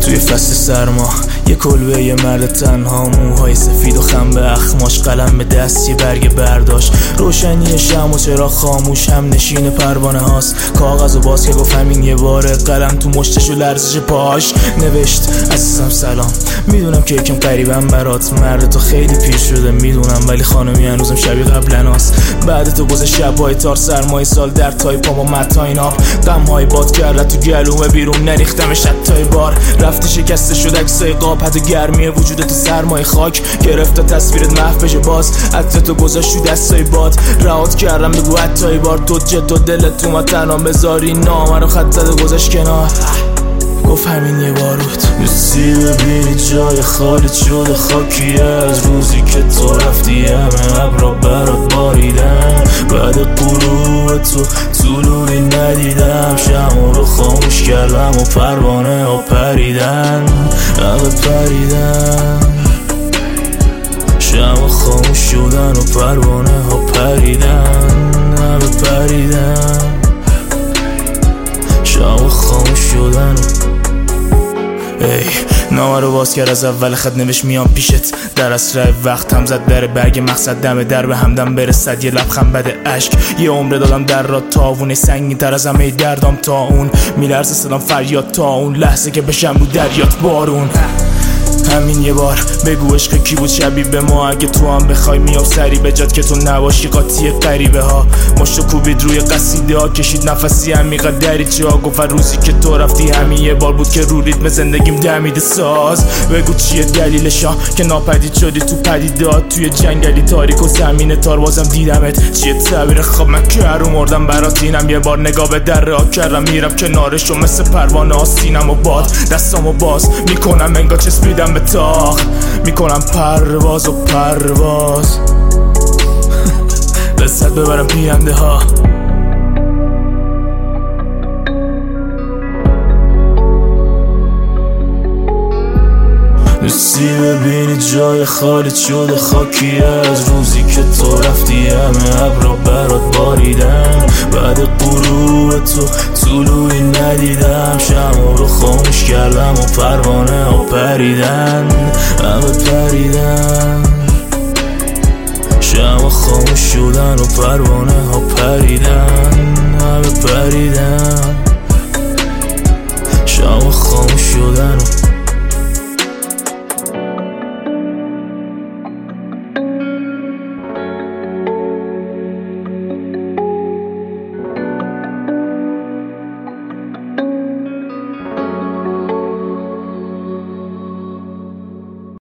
توی فصل سرما یه کلبه یه مرد تنها، موهای سفید و خم به اخماش، قلم به دست یه برگ برداشت، روشنی شم و چرا خاموش، هم نشین پروانه هاست، کاغذ و باز که گفت همین یه باره، قلم تو مشتش و لرزش پاش نوشت عزیزم سلام، میدونم که یکم قریبم برات، مرد تو خیلی پیر شده میدونم، ولی خانمی هنوزم شبیه قبلناست، بعد تو گذشت شبای تار، سرمای سال در تای پا با متاین آب، غمهای باد کرد تو گلومه بیرون، نریختمش حتی بار، رفتی شکسته شد عکسای قاب، حتی گرمی وجود تو سرمای خاک گرفت، تصویرت محو بشه باز، حتی تو گذاشت تو دستای باد، رهات کردم بگو حتی بار، تو جد و دلت تو ما تنها بذاری، نامه رو خط زد و گذاشت کنار، گفت همین یه بار بود. دوستی ببینی جای خالی شده خاکی، از روزی که تو رفتی همه ابرا برات باریدن، بعد غروب تو طلوعی ندیدم، شمع رو خاموش کردم و پروانه ها پریدن، همه پریدن، شمع خاموش شدن و پروانه ها پریدن، همه پریدن، شمع خاموش شدن. ای نامه رو باز کرد از اول خط نوشت میام پیشت، در اسرع وقت هم زد در برگ مقصد، دم در به همدم برسد، یه لبخند بده اشک، یه عمر دادم در را تاونه، سنگین تر از همه دردام تا اون، میلرزه صدام فریاد تا اون لحظه که بشم رو دریات بارون، همین یه بار بگو عشق کی بود شبیه به ما، اگه تو هم بخوای میام سری به جات که تو نباشی قاطی غریبه ها، مشتو کوبید روی قصیده ها، کشید نفسی عمیقا دریچه ها، گفت روزی که تو رفتی همین یه بار بود که رو ریتم زندگیم دمیده ساز، بگو چیه دلیلشا که ناپدید شدی تو پدیدات، توی جنگلی تاریک و زمین تار بازم دیدمت، چیه تعبیر خواب من که رو مردم برات، اینم یه بار نگاه به در راه کردم میرم کنارشو مثل پروانه آستینم و باد، دستامو باز میکنم انگار چسبیدم به تاق، میکنم پرواز و پرواز لذت ببرم پینده ها. دوستی ببینی جای خالی شده خاکی، از روزی که تو رفتی همه ابرا برات باریدن، بعد غروب تو طلوعی ندیدم، شمع رو خاموش کردم و پروانه ها پریدن، همه پریدن، شمع خاموش شدن و پروانه ها پریدن، همه پریدن، شمع خاموش شدن و